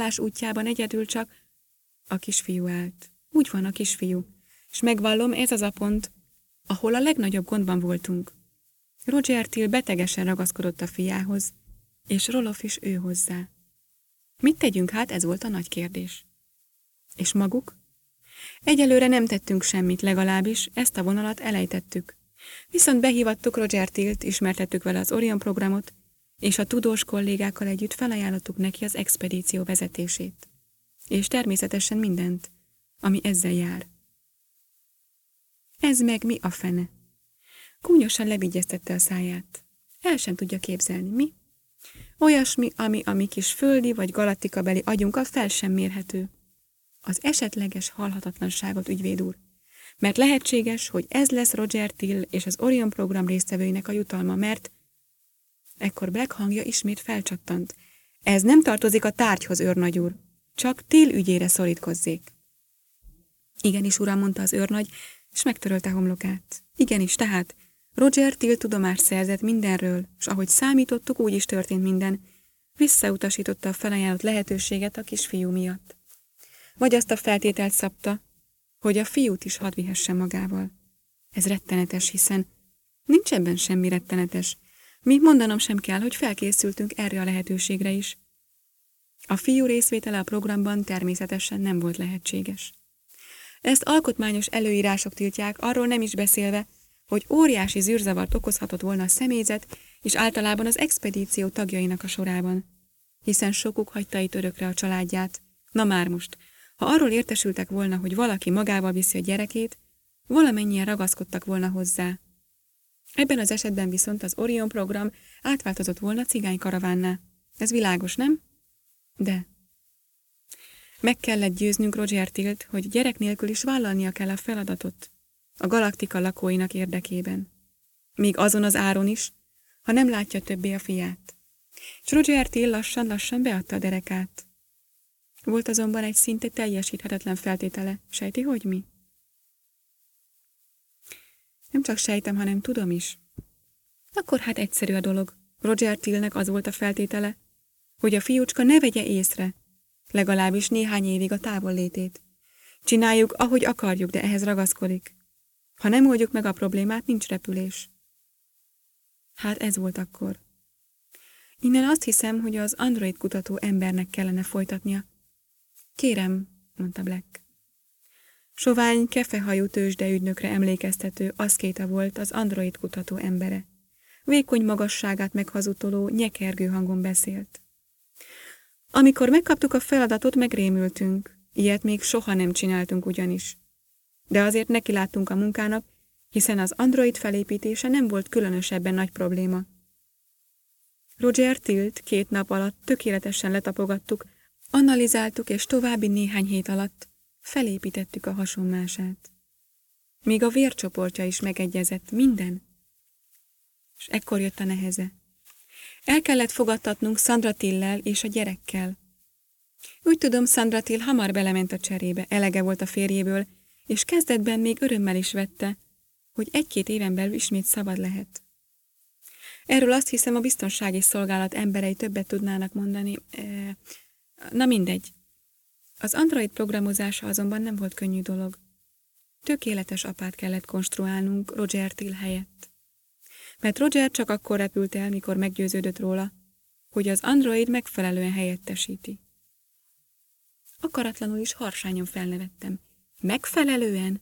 csatlás útjában egyedül csak a kisfiú állt. Úgy van, a kisfiú. És megvallom, ez az a pont, ahol a legnagyobb gondban voltunk. Roger Till betegesen ragaszkodott a fiához, és Roloff is ő hozzá. Mit tegyünk hát, ez volt a nagy kérdés. És maguk? Egyelőre nem tettünk semmit, legalábbis ezt a vonalat elejtettük. Viszont behívattuk Roger Tillt, ismertettük vele az Orion programot, és a tudós kollégákkal együtt felajánlottuk neki az expedíció vezetését. És természetesen mindent, ami ezzel jár. Ez meg mi a fene? Gúnyosan levigyeztette a száját. El sem tudja képzelni, mi? Olyasmi, ami a mi kis földi vagy galaktikabeli agyunkkal fel sem mérhető. Az esetleges halhatatlanságot, ügyvéd úr. Mert lehetséges, hogy ez lesz Roger Till és az Orion program résztvevőinek a jutalma, mert... Ekkor Black hangja ismét felcsattant. Ez nem tartozik a tárgyhoz, őrnagy úr. Csak Till ügyére szorítkozzék. Igenis, uram, mondta az őrnagy, és megtörölte homlokát. Igenis, tehát Roger Till tudomást szerzett mindenről, és ahogy számítottuk, úgy is történt minden. Visszautasította a felajánlott lehetőséget a kisfiú miatt. Vagy azt a feltételt szabta, hogy a fiút is hadd vihesse magával. Ez rettenetes, hiszen nincs ebben semmi rettenetes. Mi mondanom sem kell, hogy felkészültünk erre a lehetőségre is. A fiú részvétele a programban természetesen nem volt lehetséges. Ezt alkotmányos előírások tiltják, arról nem is beszélve, hogy óriási zűrzavart okozhatott volna a személyzet, és általában az expedíció tagjainak a sorában. Hiszen sokuk hagyta itt örökre a családját. Na már most, ha arról értesültek volna, hogy valaki magával viszi a gyerekét, valamennyien ragaszkodtak volna hozzá. Ebben az esetben viszont az Orion program átváltozott volna cigánykaravánná. Ez világos, nem? De... Meg kellett győznünk Roger Tillt, hogy gyerek nélkül is vállalnia kell a feladatot a galaktika lakóinak érdekében. Még azon az áron is, ha nem látja többé a fiát. És Roger Till lassan-lassan beadta a derekát. Volt azonban egy szinte teljesíthetetlen feltétele. Sejti, hogy mi? Nem csak sejtem, hanem tudom is. Akkor hát egyszerű a dolog. Roger Tillnek az volt a feltétele, hogy a fiúcska ne vegye észre, legalábbis néhány évig a távollétét. Csináljuk, ahogy akarjuk, de ehhez ragaszkodik. Ha nem oldjuk meg a problémát, nincs repülés. Hát ez volt akkor. Innen azt hiszem, hogy az android kutató embernek kellene folytatnia. Kérem, mondta Black. Sovány, kefehajú tőzsdeügynökre emlékeztető aszkéta volt az android kutató embere. Vékony magasságát meghazudtoló, nyekergő hangon beszélt. Amikor megkaptuk a feladatot, megrémültünk. Ilyet még soha nem csináltunk ugyanis. De azért nekiláttunk a munkának, hiszen az android felépítése nem volt különösebben nagy probléma. Roger Tillt 2 nap alatt tökéletesen letapogattuk, analizáltuk, és további néhány hét alatt felépítettük a hasonmását. Még a vércsoportja is megegyezett, minden. És ekkor jött a neheze. El kellett fogadtatnunk Sandra Till-lel és a gyerekkel. Úgy tudom, Sandra Till hamar belement a cserébe, elege volt a férjéből, és kezdetben még örömmel is vette, hogy 1-2 éven belül ismét szabad lehet. Erről azt hiszem, a biztonsági szolgálat emberei többet tudnának mondani. Na mindegy. Az android programozása azonban nem volt könnyű dolog. Tökéletes apát kellett konstruálnunk Roger Till helyett. Mert Roger csak akkor repült el, mikor meggyőződött róla, hogy az android megfelelően helyettesíti. Akaratlanul is harsányan felnevettem. Megfelelően?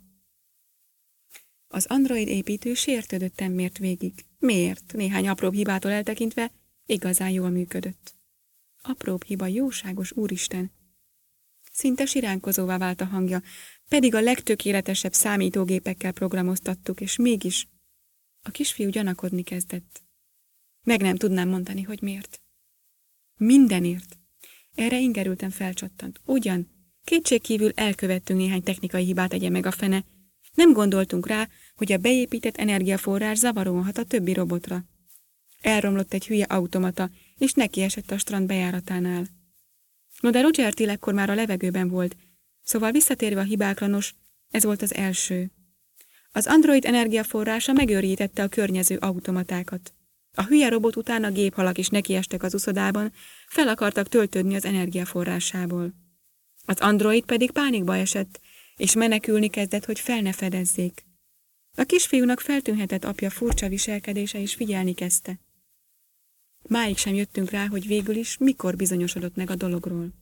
Az android építő sértődötten mért végig. Miért? Néhány apróbb hibától eltekintve igazán jól működött. Apróbb hiba, jóságos úristen! Szinte siránkozóvá vált a hangja, pedig a legtökéletesebb számítógépekkel programoztattuk, és mégis a kisfiú gyanakodni kezdett. Meg nem tudnám mondani, hogy miért. Mindenért. Erre ingerülten felcsattant. Ugyan, kétségkívül elkövettünk néhány technikai hibát, egye meg a fene. Nem gondoltunk rá, hogy a beépített energiaforrás zavaróan hat a többi robotra. Elromlott egy hülye automata, és nekiesett a strand bejáratánál. No, de Roger Till ekkor már a levegőben volt, szóval visszatérve a hibákra, nos, ez volt az első. Az android energiaforrása megőrítette a környező automatákat. A hülye robot után a géphalak is nekiestek az uszodában, fel akartak töltődni az energiaforrásából. Az android pedig pánikba esett, és menekülni kezdett, hogy fel ne fedezzék. A kisfiúnak feltűnhetett apja furcsa viselkedése, és figyelni kezdte. Máig sem jöttünk rá, hogy végül is mikor bizonyosodott meg a dologról.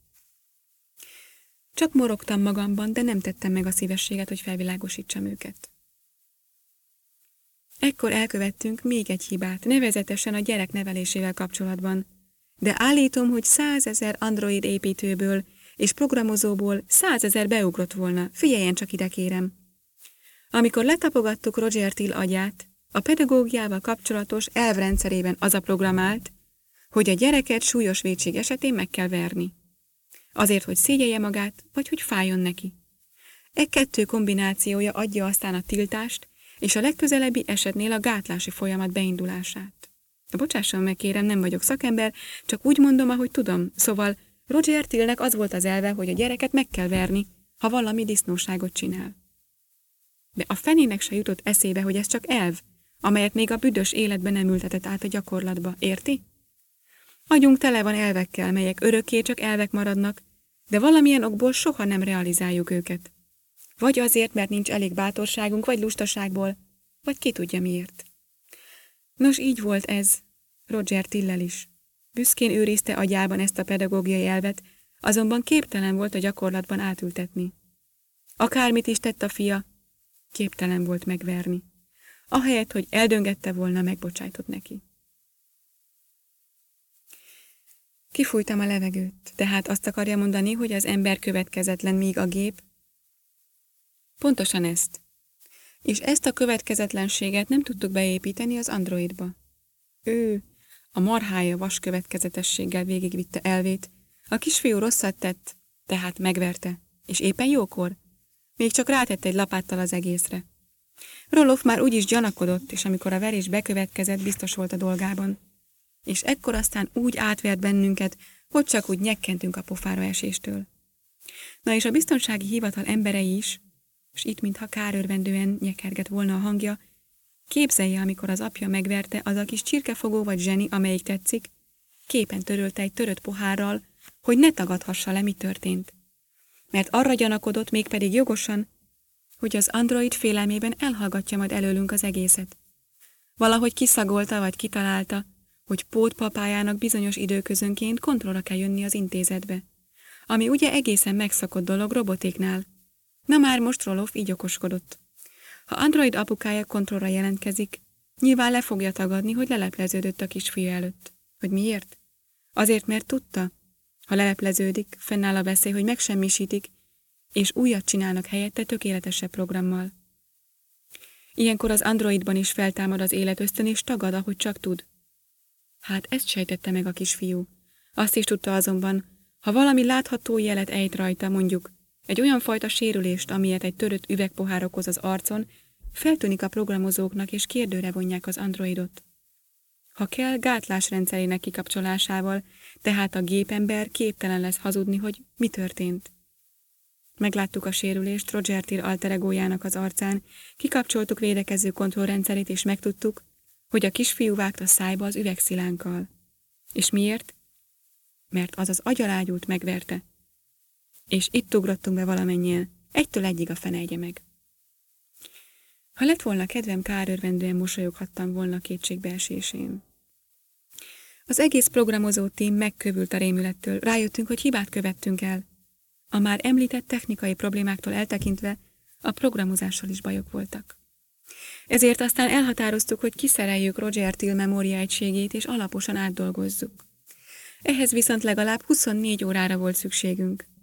Csak morogtam magamban, de nem tettem meg a szívességet, hogy felvilágosítsam őket. Ekkor elkövettünk még egy hibát, nevezetesen a gyerek nevelésével kapcsolatban, de állítom, hogy 100 000 android építőből és programozóból 100 000 beugrott volna, figyeljen csak ide, kérem. Amikor letapogattuk Roger Till agyát, a pedagógiával kapcsolatos elvrendszerében az a programált, hogy a gyereket súlyos vétség esetén meg kell verni. Azért, hogy szégyelje magát, vagy hogy fájjon neki. E kettő kombinációja adja aztán a tiltást, és a legközelebbi esetnél a gátlási folyamat beindulását. Bocsásson meg, kérem, nem vagyok szakember, csak úgy mondom, ahogy tudom. Szóval Roger Tillnek az volt az elve, hogy a gyereket meg kell verni, ha valami disznóságot csinál. De a fenének se jutott eszébe, hogy ez csak elv, amelyet még a büdös életben nem ültetett át a gyakorlatba, érti? Agyunk tele van elvekkel, melyek örökké csak elvek maradnak, de valamilyen okból soha nem realizáljuk őket. Vagy azért, mert nincs elég bátorságunk, vagy lustaságból, vagy ki tudja miért. Nos, így volt ez Roger Tillel is. Büszkén őrizte agyában ezt a pedagógiai elvet, azonban képtelen volt a gyakorlatban átültetni. Akármit is tett a fia, képtelen volt megverni. Ahelyett, hogy eldöngette volna, megbocsájtott neki. Kifújtam a levegőt, tehát azt akarja mondani, hogy az ember következetlen, míg a gép? Pontosan ezt. És ezt a következetlenséget nem tudtuk beépíteni az androidba. Ő, a marhája vas következetességgel végigvitte elvét, a kisfiú rosszat tett, tehát megverte, és éppen jókor. Még csak rátett egy lapáttal az egészre. Roloff már úgyis gyanakodott, és amikor a verés bekövetkezett, biztos volt a dolgában. És ekkor aztán úgy átvert bennünket, hogy csak úgy nyekkentünk a pofára eséstől. Na és a biztonsági hivatal emberei is, és itt mintha kárörvendően nyekergett volna a hangja, képzelje, amikor az apja megverte, az a kis csirkefogó vagy zseni, amelyik tetszik, képen törölte egy törött pohárral, hogy ne tagadhassa le, mi történt. Mert arra gyanakodott, mégpedig jogosan, hogy az android félelmében elhallgatja majd előlünk az egészet. Valahogy kiszagolta vagy kitalálta, hogy pótpapájának bizonyos időközönként kontrollra kell jönni az intézetbe, ami ugye egészen megszokott dolog robotéknál. Na már most Roloff így okoskodott. Ha android apukája kontrollra jelentkezik, nyilván le fogja tagadni, hogy lelepleződött a kisfiú előtt. Hogy miért? Azért, mert tudta. Ha lelepleződik, fennáll a veszély, hogy megsemmisítik, és újat csinálnak helyette tökéletesebb programmal. Ilyenkor az androidban is feltámad az életösztön, és tagad, ahogy csak tud. Hát ezt sejtette meg a kisfiú. Azt is tudta azonban, ha valami látható jelet ejt rajta, mondjuk egy olyan fajta sérülést, amilyet egy törött üvegpohár okoz az arcon, feltűnik a programozóknak, és kérdőre vonják az androidot. Ha kell, gátlásrendszerének kikapcsolásával, tehát a gépember képtelen lesz hazudni, hogy mi történt. Megláttuk a sérülést Roger Till alter egójának az arcán, kikapcsoltuk védekező kontrollrendszerét, és megtudtuk, hogy a kisfiú vágta szájba az üvegszilánkkal. És miért? Mert az az agyalágyút megverte. És itt ugrottunk be valamennyien, egytől egyig a fene egye meg. Ha lett volna kedvem, kárörvendően mosolyoghattam volna kétségbeesésén. Az egész programozó tím megkövült a rémülettől, rájöttünk, hogy hibát követtünk el. A már említett technikai problémáktól eltekintve a programozással is bajok voltak. Ezért aztán elhatároztuk, hogy kiszereljük Roger Till memóriaegységét és alaposan átdolgozzuk. Ehhez viszont legalább 24 órára volt szükségünk.